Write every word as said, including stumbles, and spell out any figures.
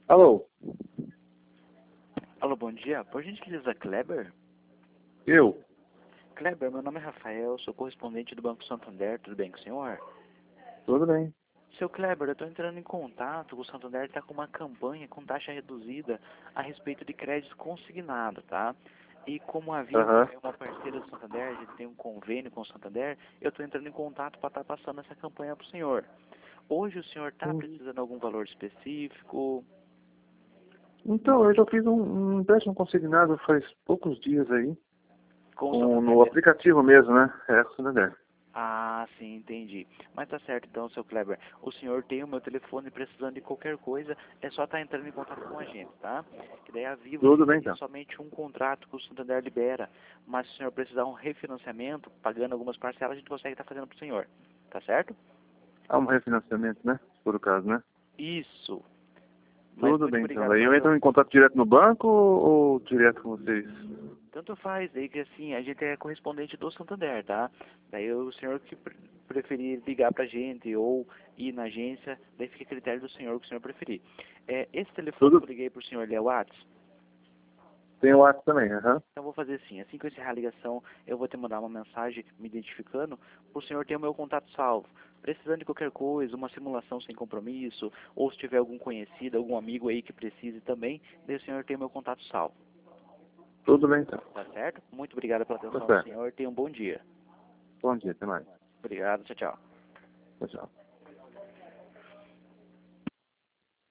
Alô? Alô, bom dia. Por gentileza, Kleber? Eu? Kleber, meu nome é Rafael, sou correspondente do Banco Santander, tudo bem com o senhor? Tudo bem. Seu Kleber, eu estou entrando em contato, o Santander está com uma campanha com taxa reduzida a respeito de crédito consignado, tá? E como a Vivo Aham. é uma parceira do Santander, a gente tem um convênio com o Santander, eu estou entrando em contato para estar passando essa campanha para o senhor. Hoje o senhor está Hum. precisando de algum valor específico? Então, eu já fiz um, um empréstimo consignado faz poucos dias aí, Com o com, Santander no mesmo? aplicativo mesmo, né? É, com o Santander. Ah, sim, entendi. Mas tá certo então, seu Kleber. O senhor tem o meu telefone, precisando de qualquer coisa, é só estar entrando em contato com a gente, tá? Que daí a Vivo, a Tudo gente bem, tem então. somente um contrato que o Santander libera, mas se o senhor precisar um refinanciamento, pagando algumas parcelas, a gente consegue estar fazendo pro senhor. Tá certo? Há um refinanciamento, né? Por o caso, né? Isso. Mas Tudo muito bem, então. obrigado Daí pela eu entro atenção. em contato direto no banco ou, ou direto com vocês? Tanto faz, daí que assim, a gente é correspondente do Santander, tá? Daí o senhor que pre- preferir ligar pra gente ou ir na agência, daí fica a critério do senhor, o que o senhor preferir. É, esse telefone que Tudo. eu liguei pro senhor, ele é o WhatsApp? Tem o WhatsApp também, aham. Então eu vou fazer assim, assim que eu encerrar a ligação, eu vou te mandar uma mensagem me identificando, pro senhor ter o meu contato salvo. Precisando de qualquer coisa, uma simulação sem compromisso, ou se tiver algum conhecido, algum amigo aí que precise também, daí o senhor tem o meu contato salvo. Tudo bem, então. Tá certo? Muito obrigado pela Tá atenção do certo. senhor, tenha um bom dia. Bom dia, até mais. Obrigado, tchau, tchau. Tchau, tchau.